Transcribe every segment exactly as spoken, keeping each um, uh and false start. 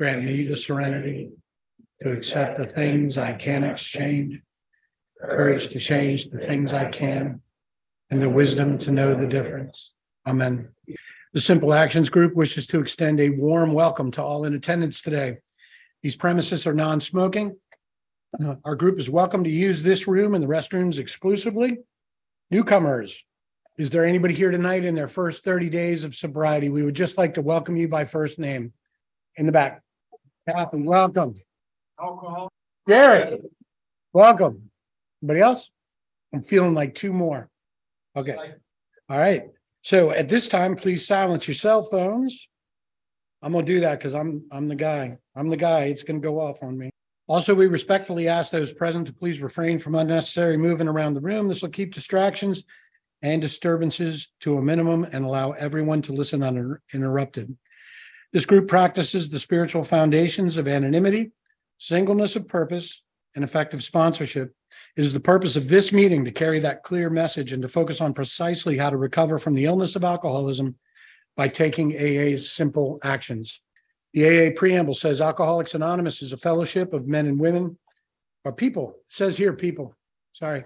Grant me the serenity to accept the things I can exchange, courage to change the things I can, and the wisdom to know the difference. Amen. The Simple Actions Group wishes to extend a warm welcome to all in attendance today. These premises are non-smoking. Uh, Our group is welcome to use this room and the restrooms exclusively. Newcomers, is there anybody here tonight in their first thirty days of sobriety? We would just like to welcome you by first name. In the back. Kathy, welcome. Alcohol. Jerry, welcome. Anybody else? I'm feeling like two more. Okay. All right. So at this time, please silence your cell phones. I'm gonna do that because I'm I'm the guy. I'm the guy. It's gonna go off on me. Also, we respectfully ask those present to please refrain from unnecessary moving around the room. This will keep distractions and disturbances to a minimum and allow everyone to listen uninterrupted. This group practices the spiritual foundations of anonymity, singleness of purpose, and effective sponsorship. It is the purpose of this meeting to carry that clear message and to focus on precisely how to recover from the illness of alcoholism by taking A A's simple actions. The A A preamble says Alcoholics Anonymous is a fellowship of men and women, or people. It says here, people. Sorry.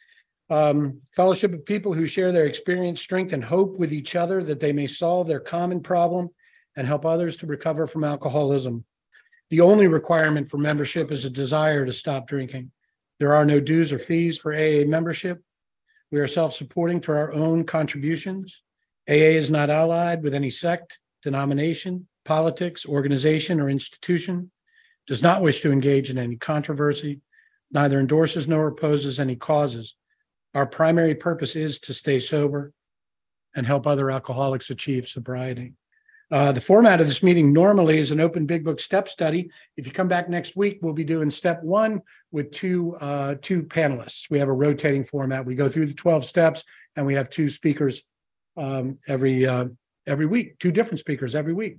Um, fellowship of people who share their experience, strength, and hope with each other that they may solve their common problem and help others to recover from alcoholism. The only requirement for membership is a desire to stop drinking. There are no dues or fees for A A membership. We are self-supporting through our own contributions. A A is not allied with any sect, denomination, politics, organization, or institution, does not wish to engage in any controversy, neither endorses nor opposes any causes. Our primary purpose is to stay sober and help other alcoholics achieve sobriety. Uh, the format of this meeting normally is an open big book step study. If you come back next week, we'll be doing step one with two, uh, two panelists. We have a rotating format. We go through the twelve steps and we have two speakers um, every, uh, every week, two different speakers every week.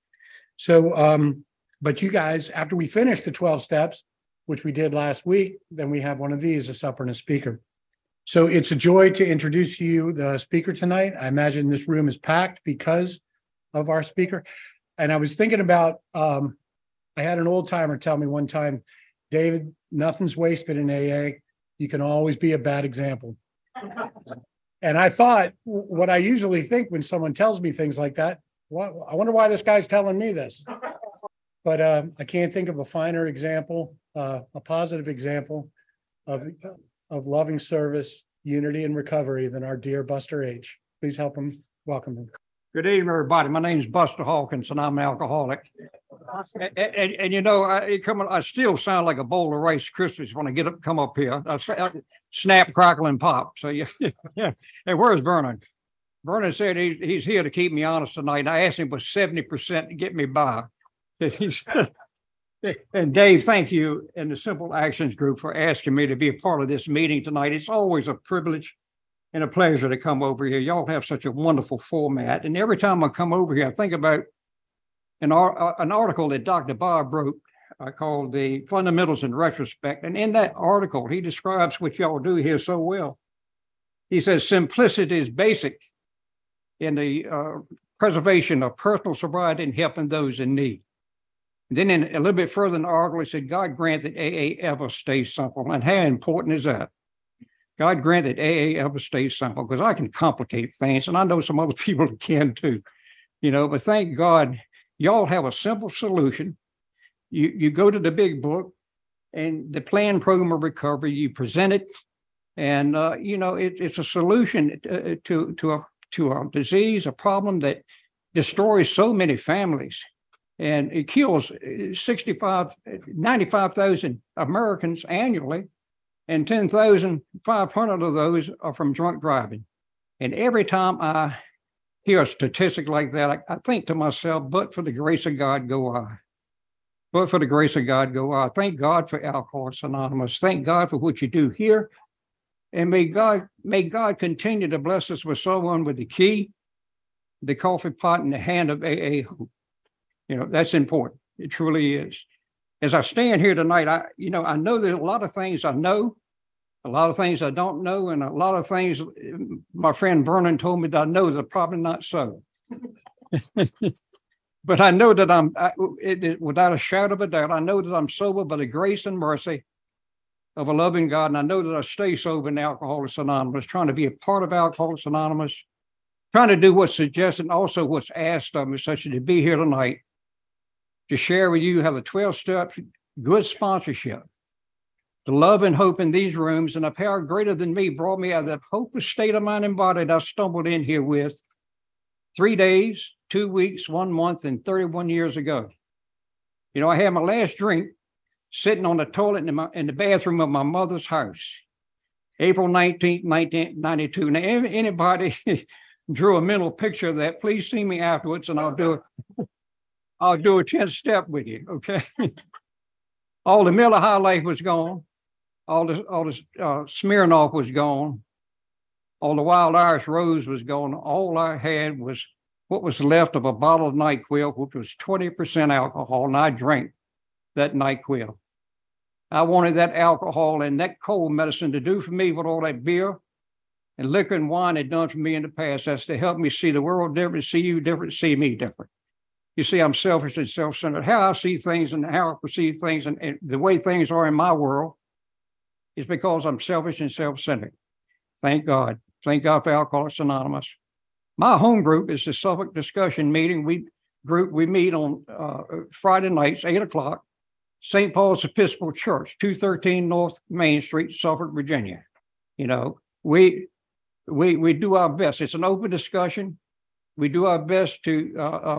So, um, but you guys, after we finish the twelve steps, which we did last week, then we have one of these, a supper and a speaker. So it's a joy to introduce you the speaker tonight. I imagine this room is packed because of our speaker. And I was thinking about, um, I had an old timer tell me one time, David, nothing's wasted in A A. You can always be a bad example. And I thought what I usually think when someone tells me things like that, well, I wonder why this guy's telling me this. But um, I can't think of a finer example, uh, a positive example of, of loving service, unity, and recovery than our dear Buster H. Please help him, welcome him. Good evening, everybody. My name is Buster Hawkins, and I'm an alcoholic. And, and, and you know, I, come, I still sound like a bowl of Rice Krispies when I get up, come up here. I, I snap, crackle, and pop. So yeah, yeah. And where's Vernon? Vernon said he, he's here to keep me honest tonight. And I asked him for seventy percent to get me by. And Dave, thank you and the Simple Actions Group for asking me to be a part of this meeting tonight. It's always a privilege and a pleasure to come over here. Y'all have such a wonderful format. And every time I come over here, I think about an, ar- an article that Doctor Bob wrote uh, called The Fundamentals in Retrospect. And in that article, he describes what y'all do here so well. He says, simplicity is basic in the uh, preservation of personal sobriety and helping those in need. And then in, a little bit further in the article, he said, God grant that A A ever stays simple. And how important is that? God grant that A A ever stays simple, because I can complicate things, and I know some other people can too, you know, but thank God y'all have a simple solution. You, you go to the big book and the plan program of recovery, you present it, and, uh, you know, it, it's a solution to, to, to, a, to a disease, a problem that destroys so many families. And it kills sixty-five, ninety-five thousand Americans annually. And ten thousand five hundred of those are from drunk driving. And every time I hear a statistic like that, I, I think to myself, but for the grace of God, go I. But for the grace of God, go I. Thank God for Alcoholics Anonymous. Thank God for what you do here. And may God, may God continue to bless us with someone with the key, the coffee pot, and the hand of A A hope. You know, that's important. It truly is. As I stand here tonight, I, you know, I know there's a lot of things I know, a lot of things I don't know, and a lot of things my friend Vernon told me that I know that are probably not so. but I know that I'm, I, it, it, without a shadow of a doubt, I know that I'm sober by the grace and mercy of a loving God. And I know that I stay sober in Alcoholics Anonymous, trying to be a part of Alcoholics Anonymous, trying to do what's suggested and also what's asked of me, such as to be here tonight to share with you how the twelve steps, good sponsorship, the love and hope in these rooms, and a power greater than me brought me out of that hopeless state of mind and body that I stumbled in here with three days, two weeks, one month, and thirty-one years ago. You know, I had my last drink sitting on the toilet in, my, in the bathroom of my mother's house, April nineteenth, nineteen ninety-two. Now, if anybody drew a mental picture of that, please see me afterwards, and I'll do it. I'll do a ten step with you, okay? All the Miller High Life was gone. All the all the uh, Smirnoff was gone. All the Wild Irish Rose was gone. All I had was what was left of a bottle of NyQuil, which was twenty percent alcohol, and I drank that NyQuil. I wanted that alcohol and that cold medicine to do for me what all that beer and liquor and wine had done for me in the past. That's to help me see the world different, see you different, see me different. You see, I'm selfish and self-centered. How I see things and how I perceive things and, and the way things are in my world is because I'm selfish and self-centered. Thank God. Thank God for Alcoholics Anonymous. My home group is the Suffolk Discussion Meeting. We group we meet on uh, Friday nights, eight o'clock, Saint Paul's Episcopal Church, two thirteen North Main Street, Suffolk, Virginia. You know, we we we do our best. It's an open discussion. We do our best to uh, uh,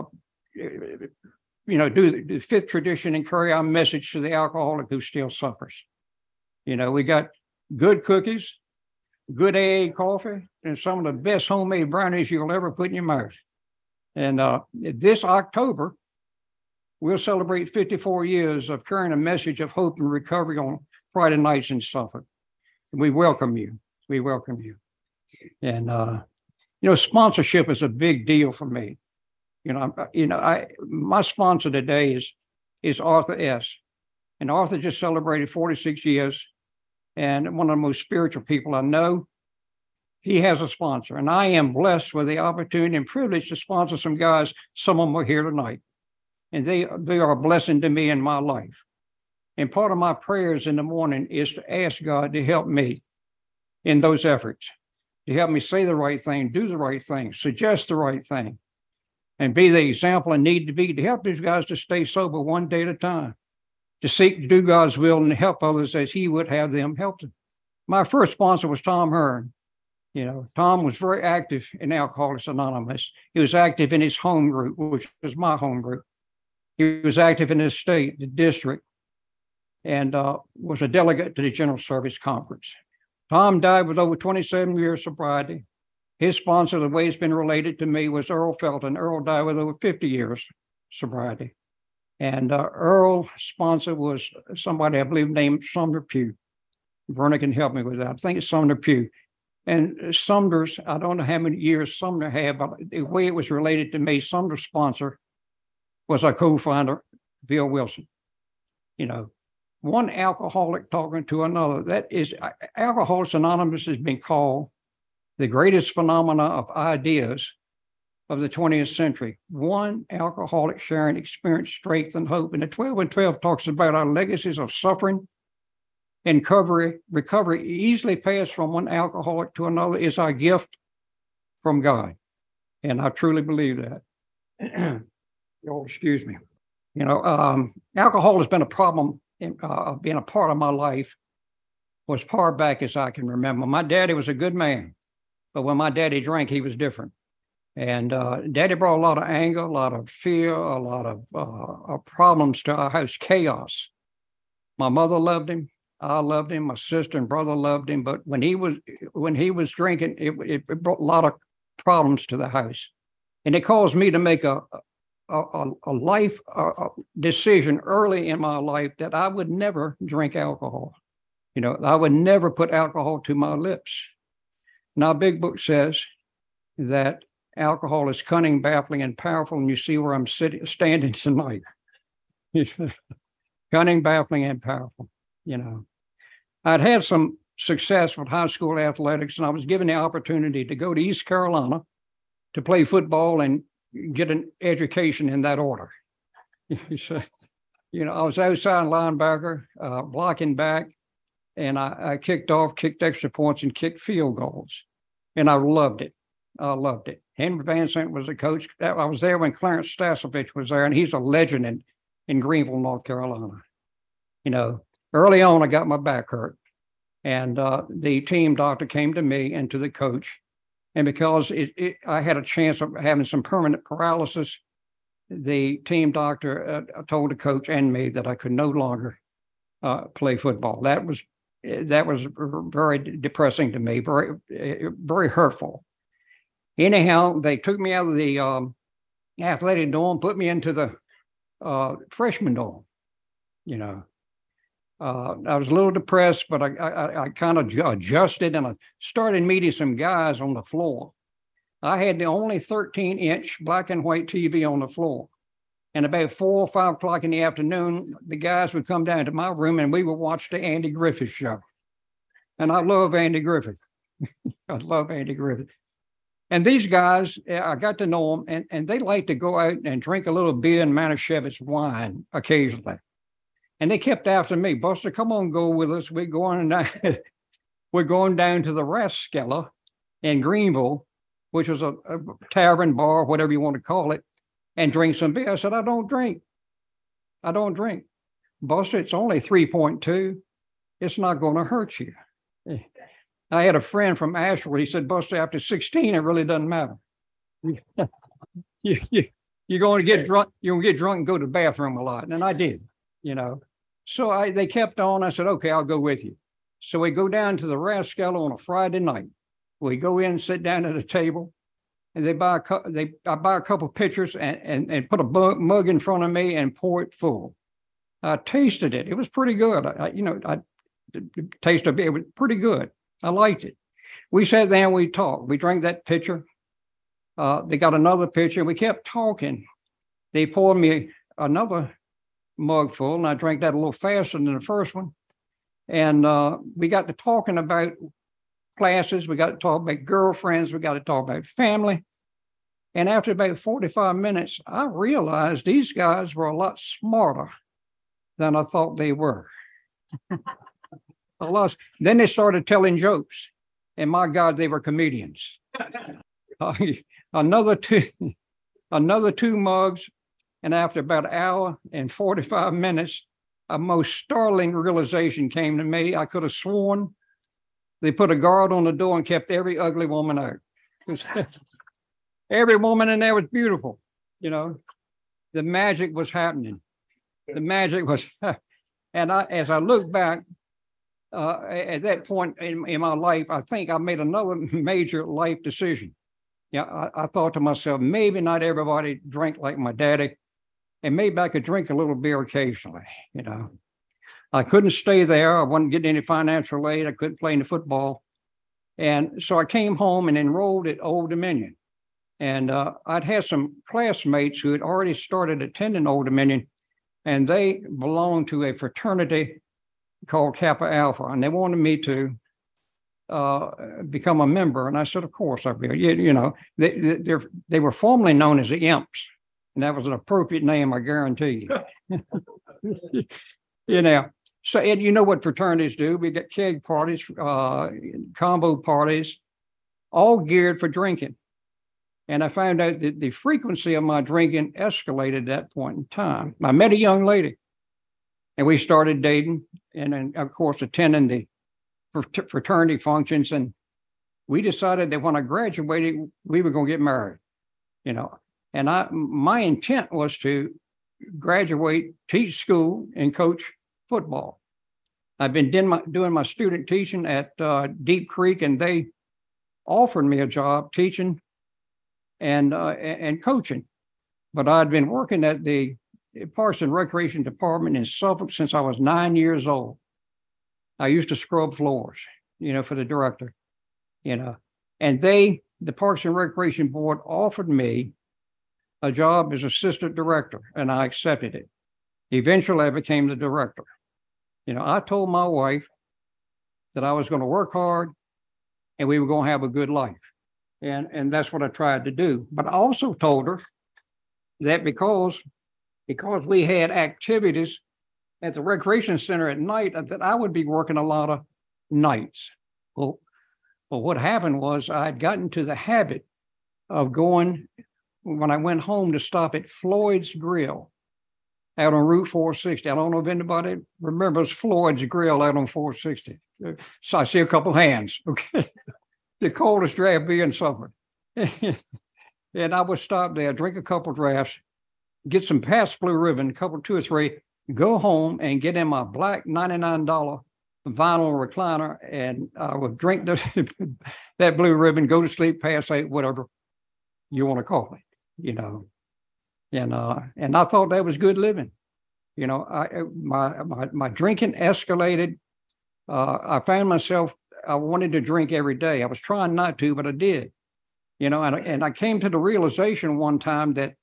you know, do the fifth tradition and carry our message to the alcoholic who still suffers. You know, we got good cookies, good A A coffee, and some of the best homemade brownies you'll ever put in your mouth. And uh, this October, we'll celebrate fifty-four years of carrying a message of hope and recovery on Friday nights in Suffolk. And we welcome you. We welcome you. And, uh, you know, sponsorship is a big deal for me. You know, I, you know, I my sponsor today is is Arthur S. And Arthur just celebrated forty-six years, and one of the most spiritual people I know. He has a sponsor, and I am blessed with the opportunity and privilege to sponsor some guys. Some of them are here tonight, and they they are a blessing to me in my life. And part of my prayers in the morning is to ask God to help me in those efforts, to help me say the right thing, do the right thing, suggest the right thing, and be the example I need to be to help these guys to stay sober one day at a time, to seek to do God's will and help others as he would have them help them. My first sponsor was Tom Hearn. You know, Tom was very active in Alcoholics Anonymous. He was active in his home group, which was my home group. He was active in his state, the district, and uh, was a delegate to the General Service Conference. Tom died with over twenty-seven years sobriety. His sponsor, the way it's been related to me, was Earl Felton. Earl died with over fifty years sobriety. And uh, Earl's sponsor was somebody I believe named Sumner Pugh. Verna can help me with that. I think it's Sumner Pugh. And Sumner's, I don't know how many years Sumner had, but the way it was related to me, Sumner's sponsor was our co-founder, Bill Wilson. You know, one alcoholic talking to another. That is, Alcoholics Anonymous has been called the greatest phenomena of ideas of the twentieth century. One alcoholic sharing experience, strength, and hope. And the twelve and twelve talks about our legacies of suffering and recovery. Recovery easily passed from one alcoholic to another is our gift from God. And I truly believe that. Oh, excuse me. You know, um, alcohol has been a problem, in, uh, being a part of my life was far back as I can remember. My daddy was a good man, but when my daddy drank, he was different. And uh, daddy brought a lot of anger, a lot of fear, a lot of uh, problems to our house, chaos. My mother loved him. I loved him. My sister and brother loved him. But when he was when he was drinking, it, it brought a lot of problems to the house. And it caused me to make a, a, a life a decision early in my life that I would never drink alcohol. You know, I would never put alcohol to my lips. Now, Big Book says that alcohol is cunning, baffling, and powerful. And you see where I'm sitting, standing tonight. Cunning, baffling, and powerful. You know, I'd had some success with high school athletics, and I was given the opportunity to go to East Carolina to play football and get an education in that order. So, you know, I was outside linebacker, uh, blocking back, and I, I kicked off, kicked extra points, and kicked field goals. And I loved it. I loved it. Henry Van Sant was the coach. I was there when Clarence Stasovich was there, and he's a legend in, in Greenville, North Carolina. You know, early on, I got my back hurt, and uh, the team doctor came to me and to the coach. And because it, it, I had a chance of having some permanent paralysis, the team doctor uh, told the coach and me that I could no longer uh, play football. That was that was very depressing to me, very very hurtful. Anyhow, they took me out of the um, athletic dorm, put me into the uh, freshman dorm. You know, uh, I was a little depressed, but I I, I kind of adjusted, and I started meeting some guys on the floor. I had the only thirteen inch black and white T V on the floor. And about four or five o'clock in the afternoon, the guys would come down to my room and we would watch the Andy Griffith Show. And I love Andy Griffith. I love Andy Griffith. And these guys, I got to know them, and, and they like to go out and drink a little beer and Manischewitz wine occasionally. And they kept after me, Buster, come on, go with us. We're going down, we're going down to the Rathskeller in Greenville, which was a, a tavern, bar, whatever you want to call it, and drink some beer. I said, I don't drink. I don't drink. Buster, it's only three point two. It's not going to hurt you. I had a friend from Asheville. He said, Buster, after sixteen, it really doesn't matter. you, you, you're going to get drunk. You're going to get drunk and go to the bathroom a lot. And I did, you know. So I, they kept on. I said, okay, I'll go with you. So we go down to the Rathskeller on a Friday night. We go in, sit down at a table, and they buy a they I buy a couple of pitchers and, and, and put a mug in front of me and pour it full. I tasted it. It was pretty good. I, you know, I the taste of it, it was pretty good. I liked it. We sat there and we talked. We drank that pitcher. Uh, they got another pitcher. We kept talking. They poured me another mug full, and I drank that a little faster than the first one. And uh, we got to talking about classes. We got to talk about girlfriends. We got to talk about family. And after about forty-five minutes, I realized these guys were a lot smarter than I thought they were. I lost. Then they started telling jokes, and my God, they were comedians. uh, another two, another two mugs, and after about an hour and forty-five minutes, a most startling realization came to me. I could have sworn they put a guard on the door and kept every ugly woman out. Every woman in there was beautiful. You know, the magic was happening. The magic was, and I, as I look back, uh, at that point in, in my life, I think I made another major life decision. Yeah, I, I thought to myself, maybe not everybody drank like my daddy, and maybe I could drink a little beer occasionally. You know, I couldn't stay there. I wasn't getting any financial aid. I couldn't play in the football, and so I came home and enrolled at Old Dominion. And uh, I'd had some classmates who had already started attending Old Dominion, and they belonged to a fraternity called Kappa Alpha, and they wanted me to uh, become a member. And I said, of course I will. You, you know, they, they, they were formerly known as the Imps, and that was an appropriate name, I guarantee you. You know, so Ed, you know what fraternities do. We get keg parties, uh, combo parties, all geared for drinking. And I found out that the frequency of my drinking escalated at that point in time. I met a young lady, and we started dating, and then, of course, attending the fraternity functions. And we decided that when I graduated, we were going to get married, you know. And I, my intent was to graduate, teach school, and coach football. I've been doing my, doing my student teaching at uh, Deep Creek, and they offered me a job teaching and uh, and coaching. But I'd been working at the Parks and Recreation Department in Suffolk since I was nine years old. I used to scrub floors, you know, for the director, you know, and they, the Parks and Recreation Board, offered me a job as assistant director, and I accepted it. Eventually, I became the director. You know, I told my wife that I was going to work hard and we were going to have a good life. And, and that's what I tried to do. But I also told her that because, because we had activities at the recreation center at night, that I would be working a lot of nights. Well, well, what happened was I had gotten to the habit of going, when I went home, to stop at Floyd's Grill out on Route four sixty. I don't know if anybody remembers Floyd's Grill out on four sixty. So I see a couple hands, okay? The coldest draft being suffered. And I would stop there, drink a couple drafts, get some Pabst Blue Ribbon, a couple, two or three, go home and get in my black ninety-nine dollar vinyl recliner, and I would drink the, that Blue Ribbon, go to sleep, pass out, whatever you want to call it, you know. And uh, and I thought that was good living. You know, I my my my drinking escalated. Uh, I found myself, I wanted to drink every day. I was trying not to, but I did. You know, and, and I came to the realization one time that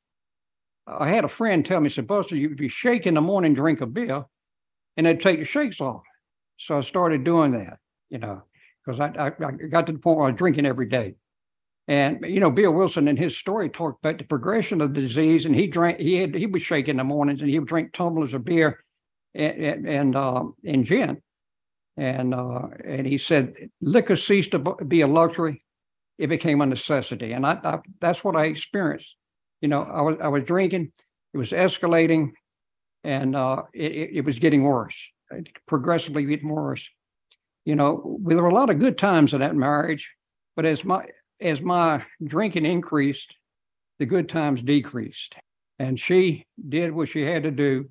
I had a friend tell me, said, Buster, you, if you shake in the morning, drink a beer, and they'd take the shakes off. So I started doing that, you know, because I, I, I got to the point where I was drinking every day. And, you know, Bill Wilson in his story talked about the progression of the disease, and he drank, he had, he would shake in the mornings, and he would drink tumblers of beer and, and, and, um, and gin. And, uh, and he said, liquor ceased to be a luxury. It became a necessity. And I, I that's what I experienced. You know, I was, I was drinking, it was escalating, and uh, it, it was getting worse, progressively getting worse. You know, there were a lot of good times in that marriage, but as my, as my drinking increased, the good times decreased. And she did what she had to do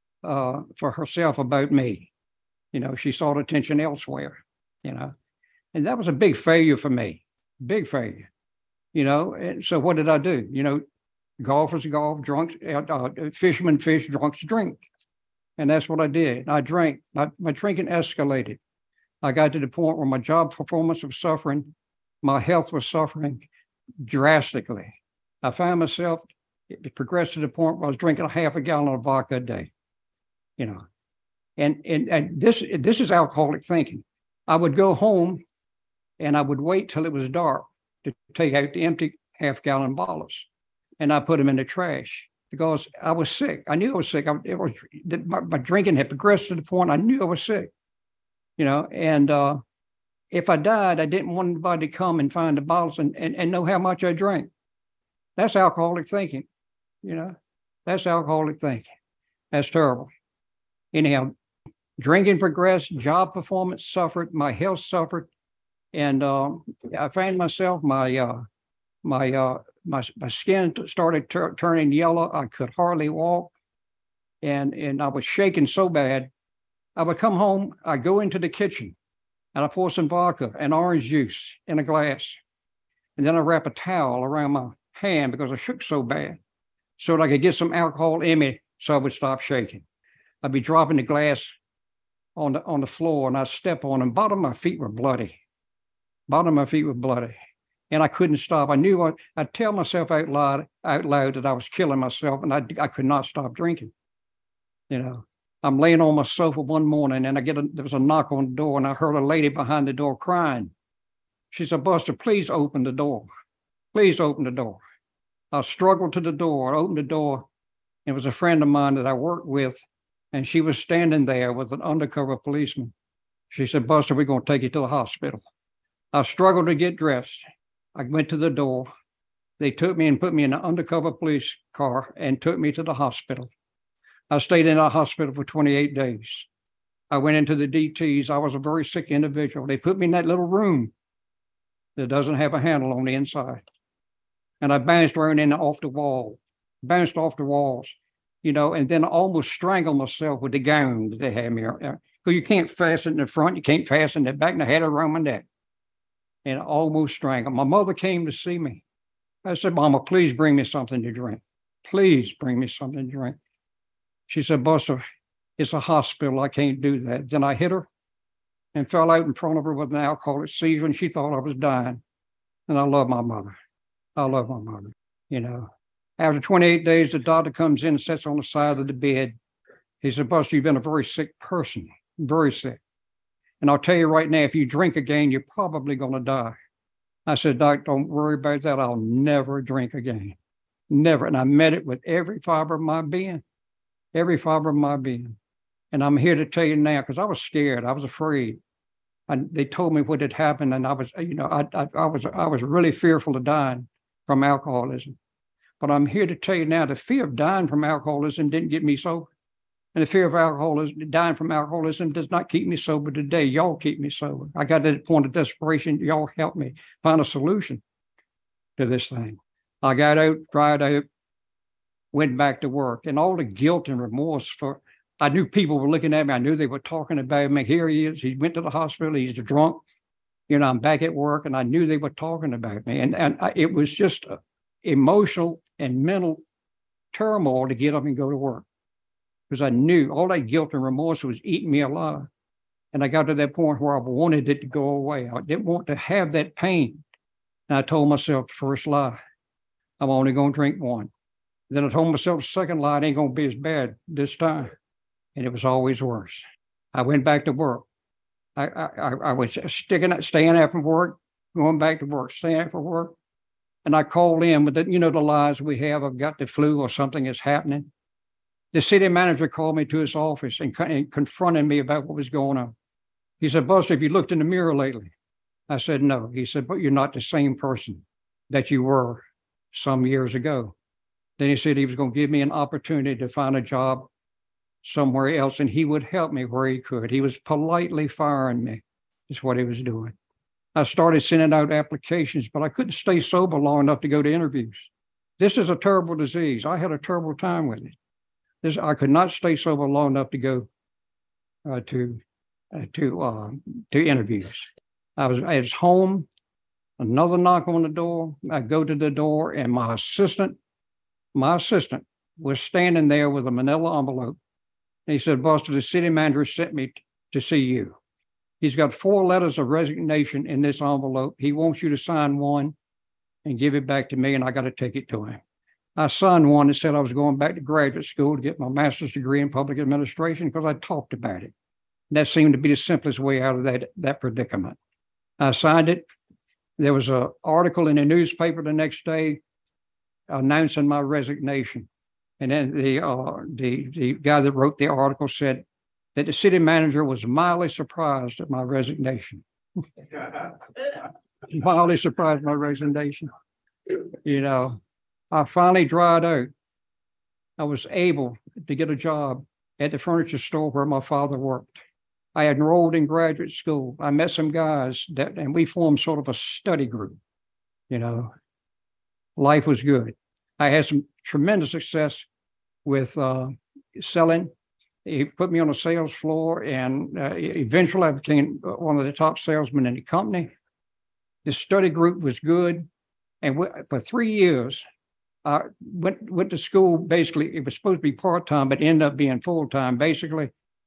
uh, for herself about me. You know, she sought attention elsewhere, you know, and that was a big failure for me, big failure, you know. And so what did I do? You know, golfers golf, drunks, uh, fishermen fish, drunks drink. And that's what I did. I drank, my, my drinking escalated. I got to the point where my job performance was suffering. My health was suffering drastically. I found myself, it progressed to the point where I was drinking a half a gallon of vodka a day, you know. And, and and this this is alcoholic thinking. I would go home and I would wait till it was dark to take out the empty half gallon bottles, and I put them in the trash because I was sick. I knew I was sick. I, it was my, my drinking had progressed to the point I knew I was sick, you know. And uh, if I died, I didn't want anybody to come and find the bottles and, and, and know how much I drank. That's alcoholic thinking, you know. That's alcoholic thinking. That's terrible. Anyhow, drinking progressed, job performance suffered, my health suffered, and um, I found myself, my uh, my uh, my my skin started tur- turning yellow. I could hardly walk, and and I was shaking so bad. I would come home, I go into the kitchen, and I pour some vodka and orange juice in a glass, and then I wrap a towel around my hand because I shook so bad, so that I could get some alcohol in me, so I would stop shaking. I'd be dropping the glass on the on the floor, and I'd step on them. Bottom of my feet were bloody. Bottom of my feet were bloody. And I couldn't stop. I knew I, I'd tell myself out loud, out loud that I was killing myself, and I, I could not stop drinking. You know, I'm laying on my sofa one morning, and I get a, there was a knock on the door, and I heard a lady behind the door crying. She said, Buster, please open the door. Please open the door. I struggled to the door. I opened the door. It was a friend of mine that I worked with, and she was standing there with an undercover policeman. She said, Buster, we're going to take you to the hospital. I struggled to get dressed. I went to the door. They took me and put me in an undercover police car and took me to the hospital. I stayed in a hospital for twenty-eight days. I went into the D Ts. I was a very sick individual. They put me in that little room that doesn't have a handle on the inside. And I bounced around in off the wall, bounced off the walls, you know, and then I almost strangled myself with the gown that they had me on. Because you can't fasten the front, you can't fasten the back, and I had it around my neck. And I almost strangled. My mother came to see me. I said, Mama, please bring me something to drink. Please bring me something to drink. She said, Buster, it's a hospital. I can't do that. Then I hit her and fell out in front of her with an alcoholic seizure, and she thought I was dying. And I love my mother. I love my mother, you know. After twenty-eight days, the doctor comes in and sits on the side of the bed. He said, Buster, you've been a very sick person, very sick. And I'll tell you right now, if you drink again, you're probably going to die. I said, Doc, don't worry about that. I'll never drink again. Never. And I met it with every fiber of my being, every fiber of my being. And I'm here to tell you now, because I was scared. I was afraid. And they told me what had happened. And I was, you know, I, I, I was, I was really fearful of dying from alcoholism. But I'm here to tell you now, the fear of dying from alcoholism didn't get me sober. And the fear of alcoholism, dying from alcoholism does not keep me sober today. Y'all keep me sober. I got to the point of desperation. Y'all help me find a solution to this thing. I got out, dried out, went back to work, and all the guilt and remorse for, I knew people were looking at me. I knew they were talking about me. Here he is. He went to the hospital. He's drunk. You know, I'm back at work, and I knew they were talking about me. And, and I, it was just emotional and mental turmoil to get up and go to work, because I knew all that guilt and remorse was eating me alive. And I got to that point where I wanted it to go away. I didn't want to have that pain. And I told myself the first lie, I'm only going to drink one. Then I told myself the second lie, it ain't going to be as bad this time. And it was always worse. I went back to work. I, I, I was sticking, staying after work, going back to work, staying after work. And I called in with the, you know, the lies we have, I've got the flu or something is happening. The city manager called me to his office and, and confronted me about what was going on. He said, Buster, have you looked in the mirror lately? I said, no. He said, but you're not the same person that you were some years ago. Then he said he was going to give me an opportunity to find a job somewhere else, and he would help me where he could. He was politely firing me, is what he was doing. I started sending out applications, but I couldn't stay sober long enough to go to interviews. This is a terrible disease. I had a terrible time with it. This, I could not stay sober long enough to go uh, to uh, to uh, to interviews. I was I was home. Another knock on the door. I go to the door, and my assistant, my assistant, was standing there with a manila envelope. And he said, Buster, the city manager sent me t- to see you. He's got four letters of resignation in this envelope. He wants you to sign one and give it back to me, and I got to take it to him. I signed one that said I was going back to graduate school to get my master's degree in public administration because I talked about it. And that seemed to be the simplest way out of that, that predicament. I signed it. There was an article in the newspaper the next day announcing my resignation. And then the, uh, the, the guy that wrote the article said that the city manager was mildly surprised at my resignation. Mildly surprised at my resignation. You know, I finally dried out. I was able to get a job at the furniture store where my father worked. I had enrolled in graduate school. I met some guys that, and we formed sort of a study group. You know, life was good. I had some tremendous success with uh, selling. He put me on the sales floor, and uh, eventually I became one of the top salesmen in the company. The study group was good. And w- for three years, I went, went to school. Basically, it was supposed to be part-time, but ended up being full-time, basically.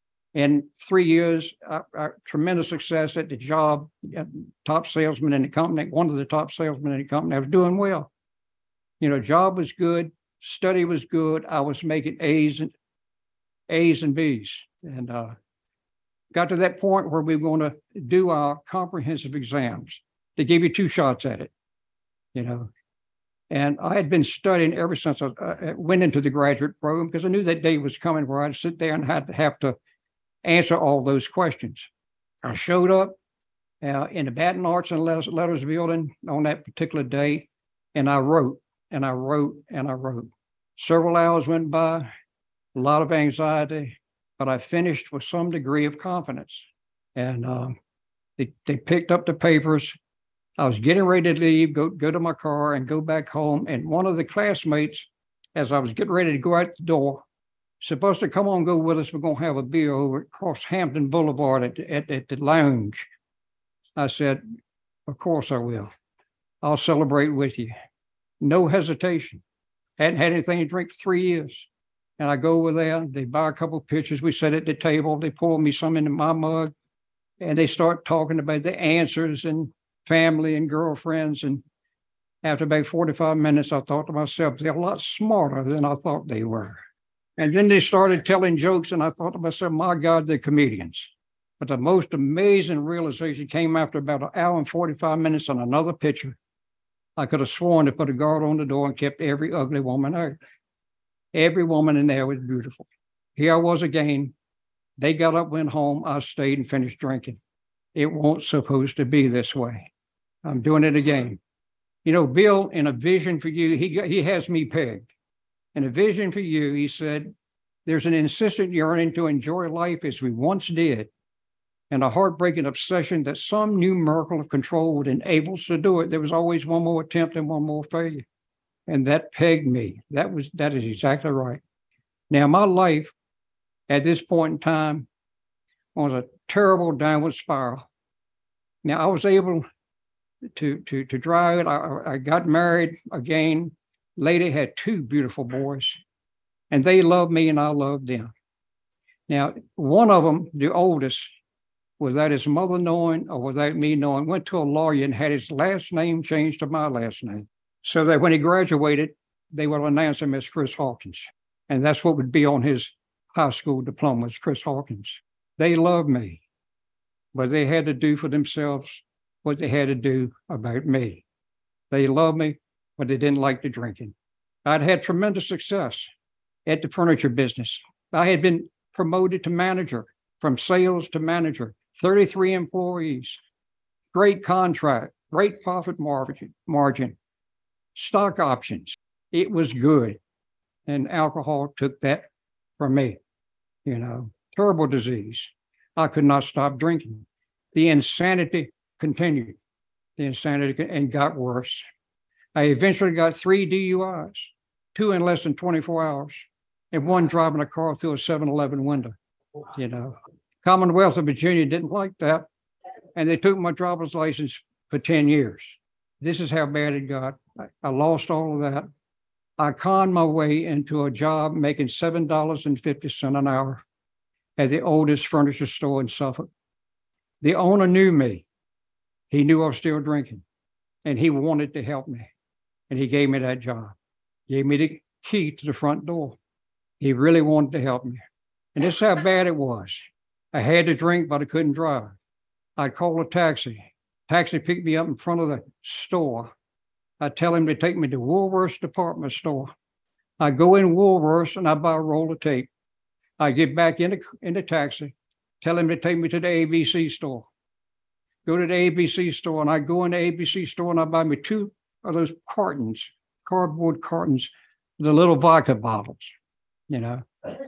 In three years, I, I, tremendous success at the job, top salesman in the company, one of the top salesmen in the company. I was doing well. You know, job was good. Study was good. I was making A's and A's and B's, and uh, got to that point where we were going to do our comprehensive exams. They gave you two shots at it, you know. And I had been studying ever since I uh, went into the graduate program because I knew that day was coming where I'd sit there and had to have to answer all those questions. I showed up uh, in the Baton Arts and Letters, Letters building on that particular day, and I wrote. And I wrote and I wrote. Several hours went by, a lot of anxiety, but I finished with some degree of confidence. And um, they, they picked up the papers. I was getting ready to leave, go, go to my car and go back home. And one of the classmates, as I was getting ready to go out the door, said, Buster, come on, go with us. We're going to have a beer over across Hampton Boulevard at, at, at the lounge. I said, of course I will. I'll celebrate with you. No hesitation. Hadn't had anything to drink for three years. And I go over there, they buy a couple of pitchers. We sit at the table, they pour me some into my mug, and they start talking about the answers and family and girlfriends. And after about forty-five minutes, I thought to myself, they're a lot smarter than I thought they were. And then they started telling jokes, and I thought to myself, my God, they're comedians. But the most amazing realization came after about an hour and forty-five minutes on another pitcher. I could have sworn to put a guard on the door and kept every ugly woman out. Every woman in there was beautiful. Here I was again. They got up, went home. I stayed and finished drinking. It wasn't supposed to be this way. I'm doing it again. You know, Bill, in a vision for you, he, he has me pegged. In a vision for you, he said, there's an insistent yearning to enjoy life as we once did, and a heartbreaking obsession that some new miracle of control would enable us to do it. There was always one more attempt and one more failure. And that pegged me. That was, that is exactly right. Now, my life at this point in time was a terrible downward spiral. Now, I was able to, to, to drive it. I, I got married again. Lady had two beautiful boys, and they loved me and I loved them. Now, one of them, the oldest, without his mother knowing or without me knowing, went to a lawyer and had his last name changed to my last name, so that when he graduated, they would announce him as Chris Hawkins. And that's what would be on his high school diploma, is Chris Hawkins. They loved me, but they had to do for themselves what they had to do about me. They loved me, but they didn't like the drinking. I'd had tremendous success at the furniture business. I had been promoted to manager, from sales to manager, thirty-three employees, great contract, great profit margin, margin, stock options. It was good. And alcohol took that from me, you know, terrible disease. I could not stop drinking. The insanity continued. The insanity and got worse. I eventually got three D U Is, two in less than twenty-four hours, and one driving a car through a seven eleven window, you know. Commonwealth of Virginia didn't like that, and they took my driver's license for ten years. This is how bad it got. I, I lost all of that. I conned my way into a job making seven dollars and fifty cents an hour at the oldest furniture store in Suffolk. The owner knew me. He knew I was still drinking, and he wanted to help me. And he gave me that job, gave me the key to the front door. He really wanted to help me. And this is how bad it was. I had to drink, but I couldn't drive. I'd call a taxi. Taxi picked me up in front of the store. I'd tell him to take me to Woolworth's department store. I go in Woolworth's and I buy a roll of tape. I get back in the, in the taxi, tell him to take me to the A B C store. Go to the A B C store, and I go in the A B C store and I buy me two of those cartons, cardboard cartons, the little vodka bottles, you know.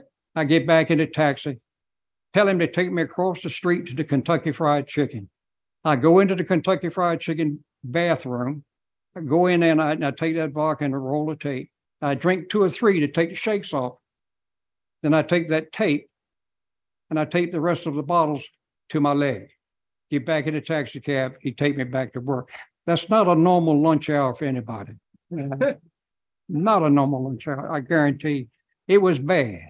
I get back in the taxi, tell him to take me across the street to the Kentucky Fried Chicken. I go into the Kentucky Fried Chicken bathroom. I go in there and I, and I take that vodka and a roll of tape. I drink two or three to take the shakes off. Then I take that tape and I take the rest of the bottles to my leg. Get back in the taxi cab, he'd take me back to work. That's not a normal lunch hour for anybody. Uh, not a normal lunch hour, I guarantee. It was bad.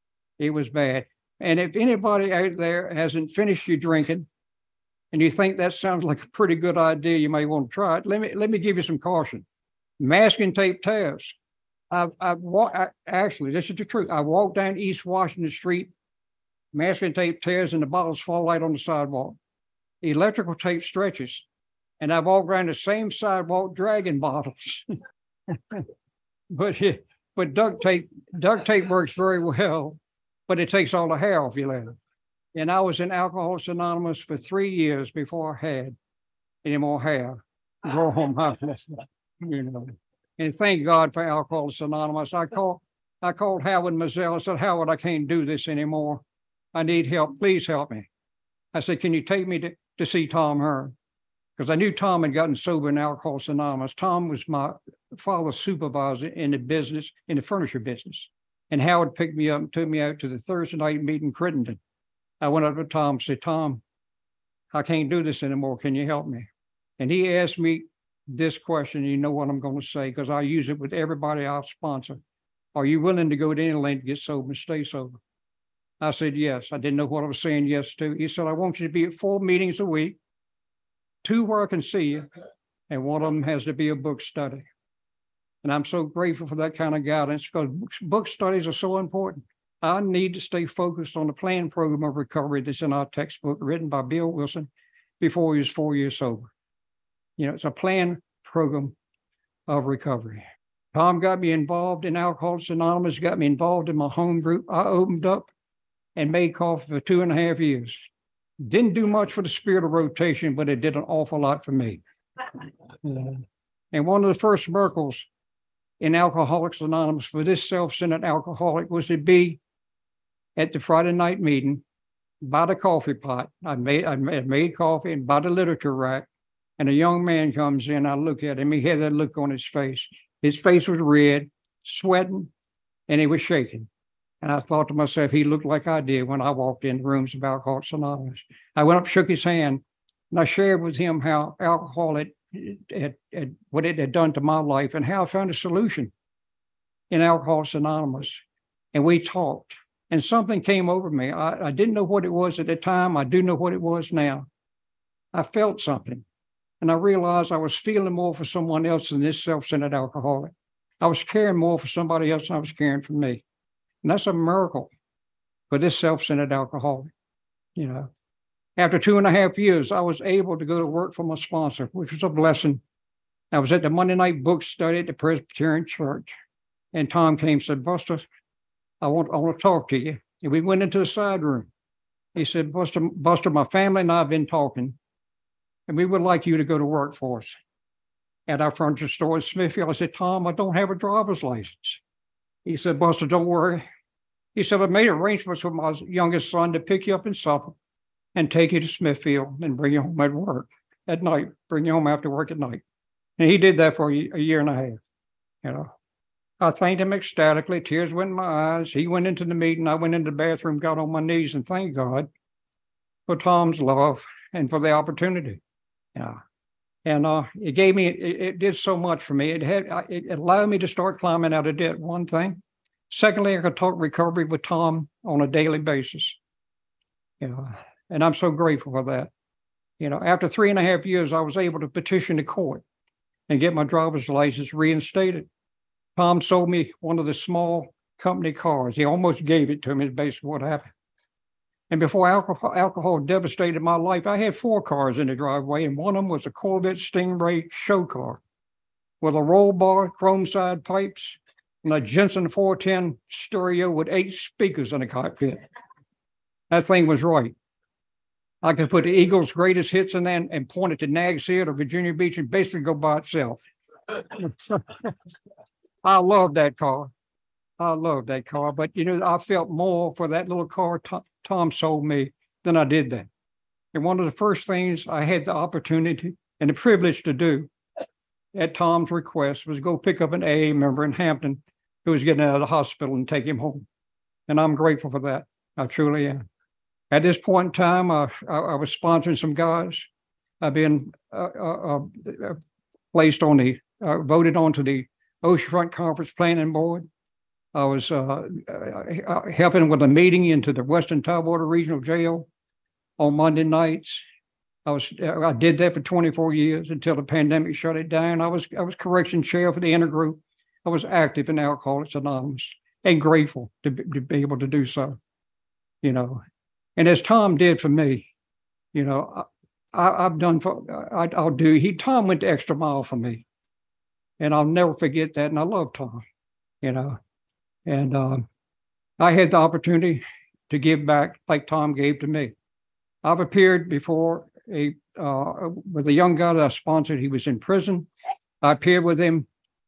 It was bad. And if anybody out there hasn't finished your drinking and you think that sounds like a pretty good idea, you may want to try it. Let me let me give you some caution. Masking tape tears. I I walk I, actually, this is the truth. I walk down East Washington Street, masking tape tears, and the bottles fall right on the sidewalk. Electrical tape stretches, and I walk around the same sidewalk dragging bottles. but but duct tape duct tape works very well, but it takes all the hair off your leg. And I was in Alcoholics Anonymous for three years before I had any more hair grow on my head. You know. And thank God for Alcoholics Anonymous. I called I called Howard Mazzell and said, Howard, I can't do this anymore. I need help. Please help me. I said, can you take me to, to see Tom Hearn? Because I knew Tom had gotten sober in Alcoholics Anonymous. Tom was my father's supervisor in the business, in the furniture business. And Howard picked me up and took me out to the Thursday night meeting in Crittenden. I went up to Tom and said, Tom, I can't do this anymore. Can you help me? And he asked me this question. You know what I'm going to say, because I use it with everybody I sponsor. Are you willing to go to any length to get sober and stay sober? I said, yes. I didn't know what I was saying yes to. He said, I want you to be at four meetings a week, two where I can see you, and one of them has to be a book study. And I'm so grateful for that kind of guidance, because book studies are so important. I need to stay focused on the planned program of recovery that's in our textbook written by Bill Wilson before he was four years sober. You know, it's a planned program of recovery. Tom got me involved in Alcoholics Anonymous, got me involved in my home group. I opened up and made coffee for two and a half years. Didn't do much for the spirit of rotation, but it did an awful lot for me. Uh, and one of the first miracles in Alcoholics Anonymous for this self-centered alcoholic was to be at the Friday night meeting by the coffee pot. I made I made, made coffee and by the literature rack, and a young man comes in. I look at him. He had that look on his face. His face was red, sweating, and he was shaking. And I thought to myself, he looked like I did when I walked in the rooms of Alcoholics Anonymous. I went up, shook his hand, and I shared with him how alcohol had, had, had what it had done to my life and how I found a solution in Alcoholics Anonymous. And we talked, and something came over me. I, I didn't know what it was at the time. I do know what it was now. I felt something, and I realized I was feeling more for someone else than this self-centered alcoholic. I was caring more for somebody else than I was caring for me. And that's a miracle for this self-centered alcoholic. You know, after two and a half years, I was able to go to work for my sponsor, which was a blessing. I was at the Monday night book study at the Presbyterian Church, and Tom came and said, Buster, I want, I want to talk to you. And we went into the side room. He said, Buster, Buster, my family and I have been talking, and we would like you to go to work for us at our furniture store in Smithfield. I said, Tom, I don't have a driver's license. He said, Buster, don't worry. He said, I made arrangements with my youngest son to pick you up in Suffolk and take you to Smithfield and bring you home at work at night, bring you home after work at night. And he did that for a year and a half. You know, I thanked him ecstatically. Tears went in my eyes. He went into the meeting. I went into the bathroom, got on my knees, and thanked God for Tom's love and for the opportunity. Yeah. And uh, it gave me, it, it did so much for me. It had, it allowed me to start climbing out of debt, one thing. Secondly, I could talk recovery with Tom on a daily basis. You know, and I'm so grateful for that. You know, after three and a half years, I was able to petition the court and get my driver's license reinstated. Tom sold me one of the small company cars. He almost gave it to me, is basically what happened. And before alcohol, alcohol devastated my life, I had four cars in the driveway, and one of them was a Corvette Stingray show car with a roll bar, chrome side pipes, and a Jensen four ten stereo with eight speakers in the cockpit. That thing was right. I could put the Eagles' greatest hits in there and point it to Nags Head or Virginia Beach and basically go by itself. I love that car. I love that car. But, you know, I felt more for that little car Tom, Tom sold me than I did that. And one of the first things I had the opportunity and the privilege to do at Tom's request was go pick up an A A member in Hampton who was getting out of the hospital and take him home. And I'm grateful for that. I truly am. At this point in time, I, I, I was sponsoring some guys. I've been uh, uh, uh, placed on the, uh, voted onto the Oceanfront Conference Planning Board. I was uh, uh, helping with a meeting into the Western Tidewater Regional Jail on Monday nights. I was I did that for twenty-four years until the pandemic shut it down. I was I was correction chair for the intergroup. I was active in Alcoholics Anonymous and grateful to be, to be able to do so. You know, and as Tom did for me, you know, I, I've done for I, I'll do. He Tom went the extra mile for me, and I'll never forget that. And I love Tom. You know. And uh, I had the opportunity to give back like Tom gave to me. I've appeared before a uh, with a young guy that I sponsored. He was in prison. I appeared with him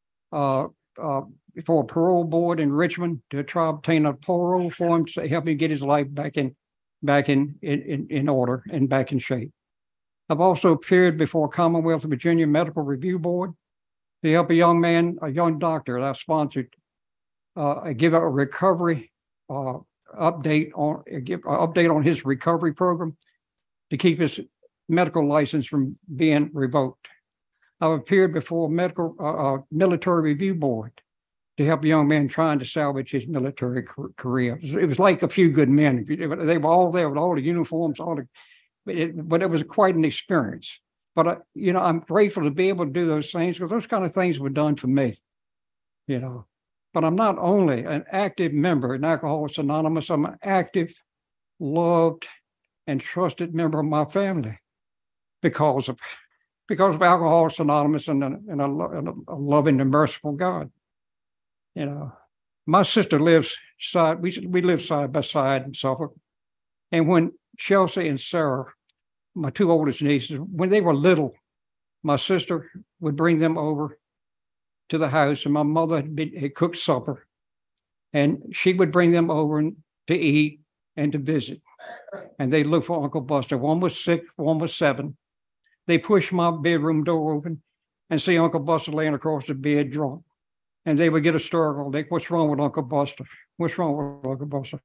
uh, uh, before a parole board in Richmond to try to obtain a parole for him to help him get his life back in, back in, in, in order and back in shape. I've also appeared before Commonwealth of Virginia Medical Review Board to help a young man, a young doctor that I sponsored. Uh, I give a recovery uh, update on uh, give uh, update on his recovery program to keep his medical license from being revoked. I've appeared before a medical uh, uh, military review board to help a young man trying to salvage his military career. It was like a few good men. They were all there with all the uniforms, all the, it, but it was quite an experience. But uh, you know, I'm grateful to be able to do those things because those kind of things were done for me. You know. But I'm not only an active member in Alcoholics Anonymous, I'm an active, loved, and trusted member of my family because of because of Alcoholics Anonymous and a, and a, and a loving and merciful God. You know, my sister lives side, we, we live side by side in Suffolk. And when Chelsea and Sarah, my two oldest nieces, when they were little, my sister would bring them over to the house, and my mother had, been, had cooked supper, and she would bring them over to eat and to visit. And they looked for Uncle Buster. One was six, one was seven. They pushed my bedroom door open and see Uncle Buster laying across the bed drunk. And they would get hysterical. They, what's wrong with Uncle Buster? What's wrong with Uncle Buster?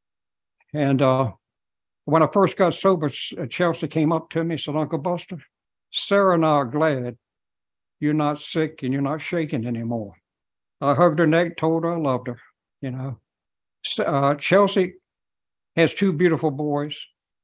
And uh, when I first got sober, Chelsea came up to me and said, Uncle Buster, Sarah and I are glad you're not sick and you're not shaking anymore. I hugged her neck, told her I loved her, you know. Uh, Chelsea has two beautiful boys.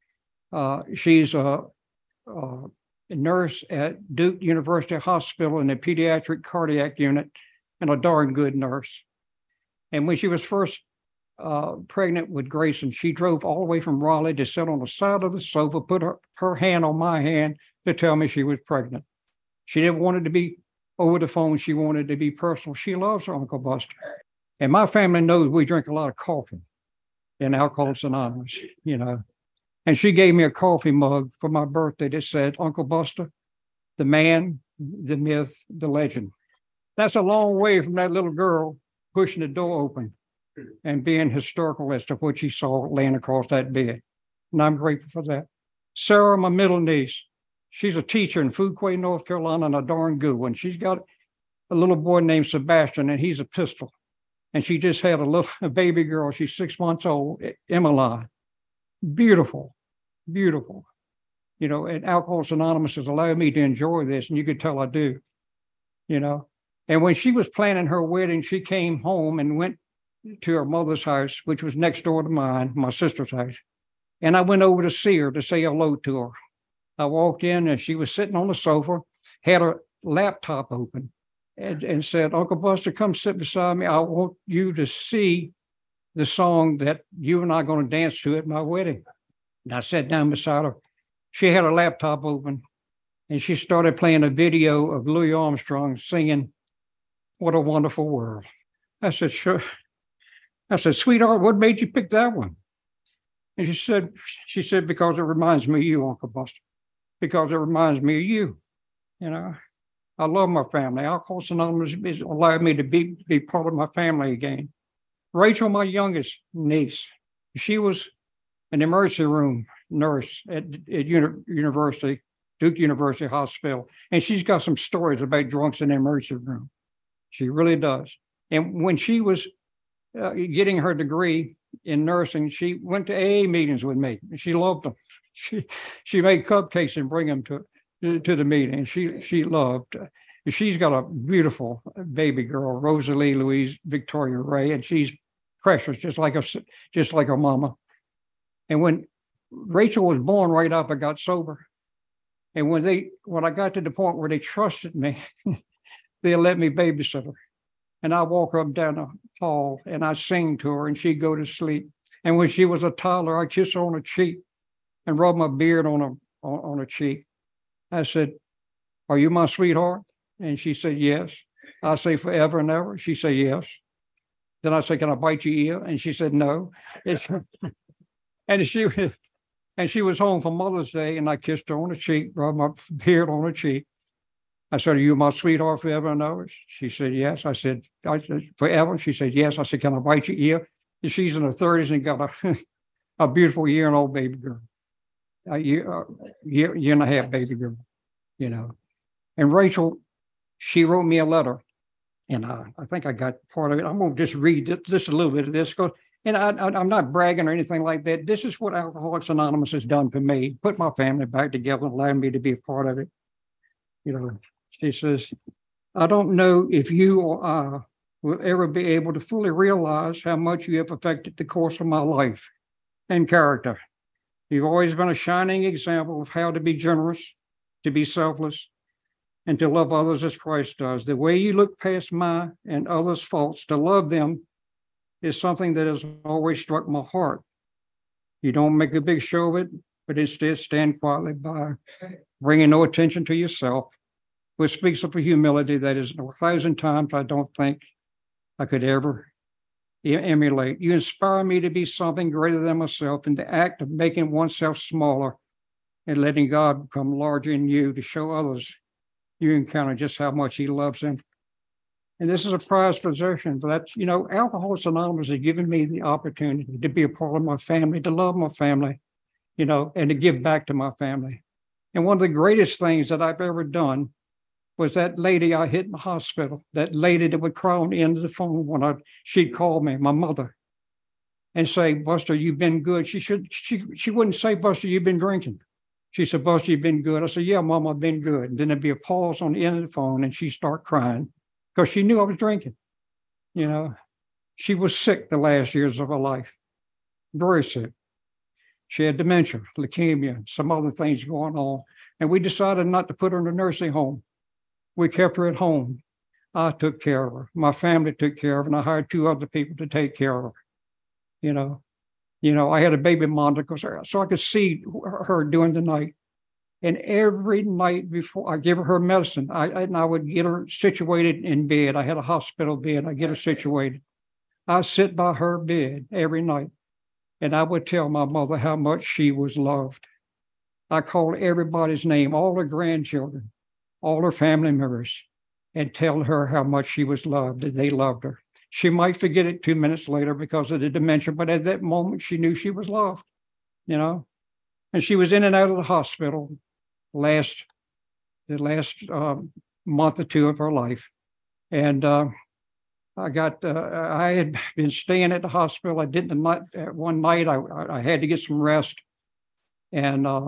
Uh, she's a, a nurse at Duke University Hospital in the pediatric cardiac unit, and a darn good nurse. And when she was first uh, pregnant with Grayson, she drove all the way from Raleigh to sit on the side of the sofa, put her, her hand on my hand to tell me she was pregnant. She didn't want it to be over the phone. She wanted it to be personal. She loves her Uncle Buster. And my family knows we drink a lot of coffee in Alcoholics Anonymous, you know. And she gave me a coffee mug for my birthday that said, Uncle Buster, the man, the myth, the legend. That's a long way from that little girl pushing the door open and being hysterical as to what she saw laying across that bed. And I'm grateful for that. Sarah, my middle niece, she's a teacher in Fuquay, North Carolina, and a darn good one. She's got a little boy named Sebastian, and he's a pistol. And she just had a little a baby girl. She's six months old, Emmeline. Beautiful, beautiful. You know, and Alcoholics Anonymous has allowed me to enjoy this, and you could tell I do, you know. And when she was planning her wedding, she came home and went to her mother's house, which was next door to mine, my sister's house. And I went over to see her to say hello to her. I walked in and she was sitting on the sofa, had her laptop open, and, and said, Uncle Buster, come sit beside me. I want you to see the song that you and I are going to dance to at my wedding. And I sat down beside her. She had her laptop open, and she started playing a video of Louis Armstrong singing, What a Wonderful World. I said, sure. I said, sweetheart, what made you pick that one? And she said, she said, because it reminds me of you, Uncle Buster. Because it reminds me of you. You know, I love my family. Alcoholics Anonymous has allowed me to be, be part of my family again. Rachel, my youngest niece, she was an emergency room nurse at, at uni- university, Duke University Hospital. And she's got some stories about drunks in the emergency room. She really does. And when she was uh, getting her degree in nursing, she went to A A meetings with me. She loved them. She she made cupcakes and bring them to to the meeting. She she loved. She's got a beautiful baby girl, Rosalie Louise Victoria Ray, and she's precious, just like a just like her mama. And when Rachel was born, right up, I got sober. And when they when I got to the point where they trusted me, they let me babysit her. And I walk up down the hall and I sing to her and she'd go to sleep. And when she was a toddler, I kissed her on the cheek and rubbed my beard on her on, on her cheek. I said, are you my sweetheart? And she said, yes. I say, forever and ever? She said, yes. Then I said, can I bite your ear? And she said, no. and she and she was home for Mother's Day and I kissed her on the cheek, rubbed my beard on her cheek. I said, are you my sweetheart forever and ever? She said, yes. I said, I said, forever? She said, yes. I said, can I bite your ear? And she's in her thirties and got a, a beautiful year and old baby girl. A year, a year, year and a half baby girl, you know. And Rachel, she wrote me a letter. And I, I think I got part of it. I'm going to just read just, just a little bit of this. Because, and I, I, I'm not bragging or anything like that. This is what Alcoholics Anonymous has done for me. Put my family back together and allowed me to be a part of it. You know, she says, I don't know if you or I will ever be able to fully realize how much you have affected the course of my life and character. You've always been a shining example of how to be generous, to be selfless, and to love others as Christ does. The way you look past my and others' faults to love them is something that has always struck my heart. You don't make a big show of it, but instead stand quietly by, bringing no attention to yourself, which speaks of a humility that is a thousand times I don't think I could ever e- emulate. You inspire me to be something greater than myself in the act of making oneself smaller and letting God become larger in you to show others you encounter just how much he loves them. And this is a prized possession, but that's, you know, Alcoholics Anonymous has given me the opportunity to be a part of my family, to love my family, you know, and to give back to my family. And one of the greatest things that I've ever done was that lady I hit in the hospital, that lady that would cry on the end of the phone when I, she'd call me, my mother, and say, Buster, you've been good. She should, she, she wouldn't say, Buster, you've been drinking. She said, Buster, you've been good. I said, yeah, Mom, I've been good. And then there'd be a pause on the end of the phone and she'd start crying because she knew I was drinking. You know, she was sick the last years of her life, very sick. She had dementia, leukemia, some other things going on. And we decided not to put her in a nursing home. We kept her at home. I took care of her. My family took care of her, and I hired two other people to take care of her. You know, you know, I had a baby monitor so I could see her during the night. And every night before I give her her medicine, I, I and I would get her situated in bed. I had a hospital bed. I get her situated. I sit by her bed every night, and I would tell my mother how much she was loved. I called everybody's name, all her grandchildren, all her family members, and tell her how much she was loved, that they loved her. She might forget it two minutes later because of the dementia, but at that moment, she knew she was loved, you know? And she was in and out of the hospital last, the last um, month or two of her life. And uh, I got, uh, I had been staying at the hospital. I didn't, not, one night I, I had to get some rest. And uh,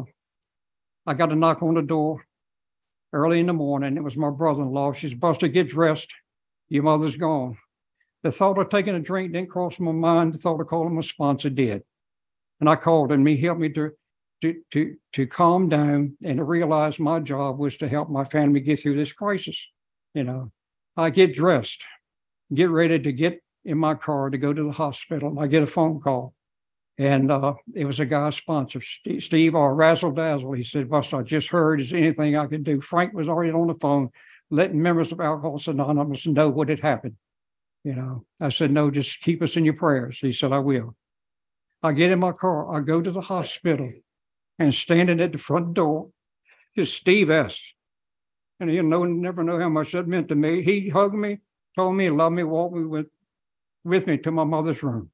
I got a knock on the door early in the morning. It was my brother-in-law. She said, Buster, get dressed. Your mother's gone. The thought of taking a drink didn't cross my mind. The thought of calling my sponsor did. And I called him. He helped me to, to, to, to calm down and to realize my job was to help my family get through this crisis. You know, I get dressed, get ready to get in my car to go to the hospital. And I get a phone call. And uh, it was a guy's sponsor, Steve, Steve or Razzle Dazzle. He said, Buster, I just heard, is there anything I can do? Frank was already on the phone, letting members of Alcoholics Anonymous know what had happened. You know, I said, no, just keep us in your prayers. He said, I will. I get in my car, I go to the hospital, and standing at the front door is Steve S. And he'll know, never know how much that meant to me. He hugged me, told me he loved me, walked me with, with me to my mother's room.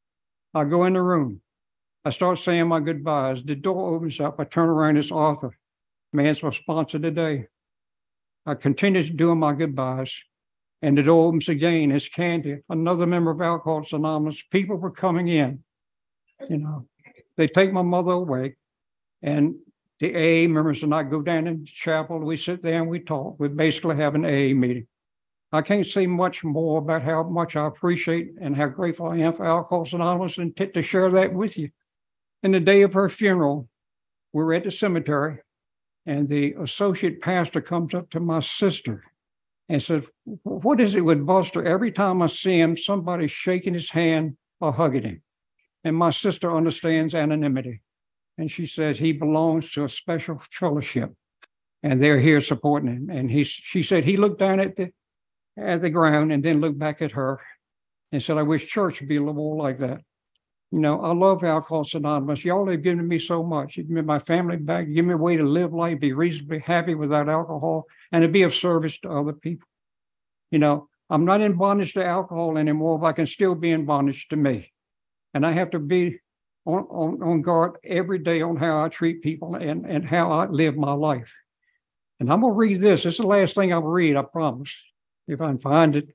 I go in the room. I start saying my goodbyes. The door opens up. I turn around. It's Arthur. Man's my sponsor today. I continue doing my goodbyes. And the door opens again. It's Candy, another member of Alcoholics Anonymous. People were coming in. You know, they take my mother away. And the A A members and I go down in the chapel. We sit there and we talk. We basically have an A A meeting. I can't say much more about how much I appreciate and how grateful I am for Alcoholics Anonymous and t- to share that with you. And the day of her funeral, we were at the cemetery, and the associate pastor comes up to my sister and said, what is it with Buster? Every time I see him, somebody's shaking his hand or hugging him. And my sister understands anonymity. And she says he belongs to a special fellowship, and they're here supporting him. And he, she said he looked down at the at the ground and then looked back at her and said, I wish church would be a little more like that. You know, I love Alcoholics Anonymous. Y'all have given me so much. You give me my family back, give me a way to live life, be reasonably happy without alcohol, and to be of service to other people. You know, I'm not in bondage to alcohol anymore, but I can still be in bondage to me. And I have to be on, on, on guard every day on how I treat people and, and how I live my life. And I'm going to read this. This is the last thing I'll read, I promise, if I can find it.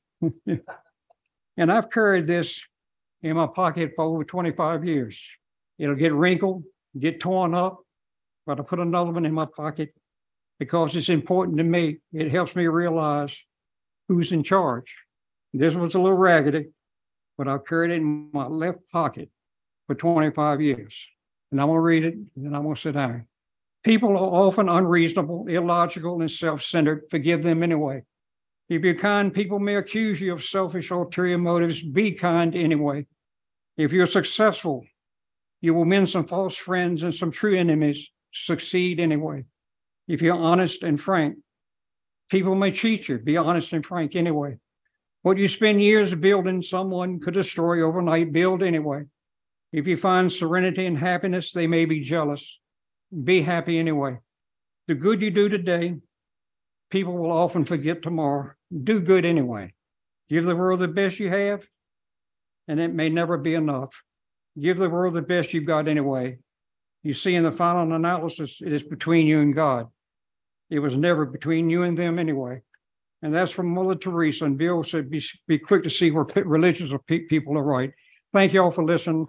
And I've carried this in my pocket for over twenty-five years. It'll get wrinkled, get torn up, but I put another one in my pocket because it's important to me. It helps me realize who's in charge. This one's a little raggedy, but I've carried it in my left pocket for twenty-five years. And I'm going to read it, and then I'm going to sit down. People are often unreasonable, illogical, and self-centered. Forgive them anyway. If you're kind, people may accuse you of selfish, ulterior motives. Be kind anyway. If you're successful, You will win some false friends and some true enemies, succeed anyway. If you're honest and frank, people may cheat you. Be honest and frank anyway. What you spend years building, someone could destroy overnight. Build anyway. If you find serenity and happiness, they may be jealous. Be happy anyway. The good you do today, people will often forget tomorrow. Do good anyway. Give the world the best you have, and it may never be enough. Give the world the best you've got anyway. You see, in the final analysis, it is between you and God. It was never between you and them anyway. And that's from Mother Teresa. And Bill said, be, be quick to see where religions of pe- people are right. Thank you all for listening.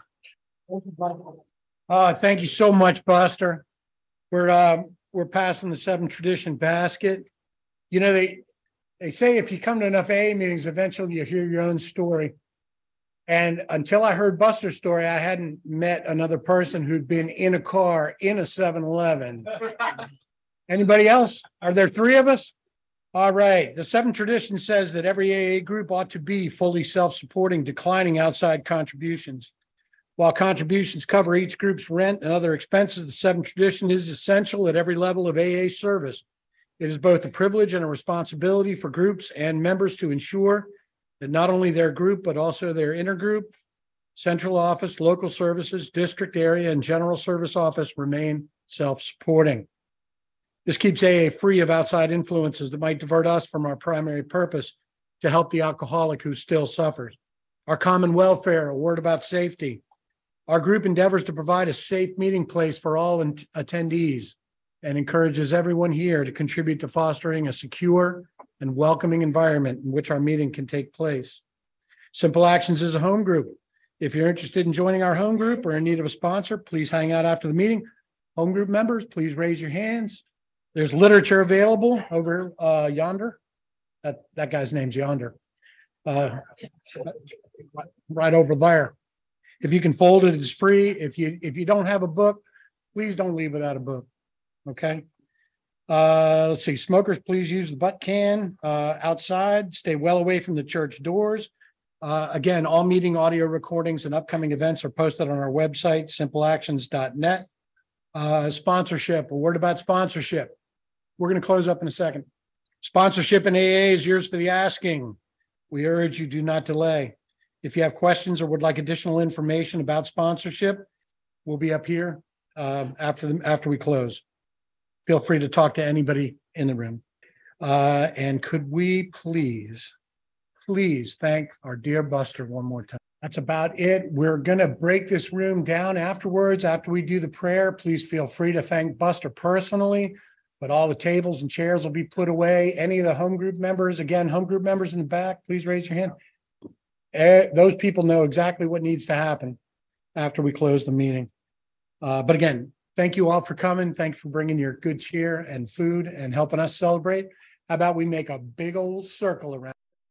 Uh, thank you so much, Buster. We're uh, we're passing the seven tradition basket. You know, they they say if you come to enough A A meetings, eventually you hear your own story. And until I heard Buster's story, I hadn't met another person who'd been in a car in a seven eleven. Anybody else? Are there three of us? All right. The seven tradition says that every A A group ought to be fully self-supporting, declining outside contributions. While contributions cover each group's rent and other expenses, the seven tradition is essential at every level of A A service. It is both a privilege and a responsibility for groups and members to ensure that not only their group, but also their intergroup, central office, local services, district area, and general service office remain self-supporting. This keeps A A free of outside influences that might divert us from our primary purpose to help the alcoholic who still suffers. Our common welfare, a word about safety. Our group endeavors to provide a safe meeting place for all in- attendees and encourages everyone here to contribute to fostering a secure and welcoming environment in which our meeting can take place. Simple Actions is a home group. If you're interested in joining our home group or in need of a sponsor, please hang out after the meeting. Home group members, please raise your hands. There's literature available over uh, yonder. That, that guy's name's Yonder. Uh, right over there. If you can fold it, it's free. If you if you don't have a book, please don't leave without a book. Okay. Uh, let's see. Smokers, please use the butt can uh, outside. Stay well away from the church doors. Uh, again, all meeting audio recordings and upcoming events are posted on our website, simple actions dot net. Uh, sponsorship. A word about sponsorship. We're going to close up in a second. Sponsorship in A A is yours for the asking. We urge you do not delay. If you have questions or would like additional information about sponsorship, we'll be up here uh, after the, after we close. Feel free to talk to anybody in the room. Uh, and could we please, please thank our dear Buster one more time. That's about it. We're going to break this room down afterwards. After we do the prayer, please feel free to thank Buster personally, but all the tables and chairs will be put away. Any of the home group members, again, home group members in the back, please raise your hand. Uh, those people know exactly what needs to happen after we close the meeting. Uh, but again, thank you all for coming. Thanks for bringing your good cheer and food and helping us celebrate. How about we make a big old circle around?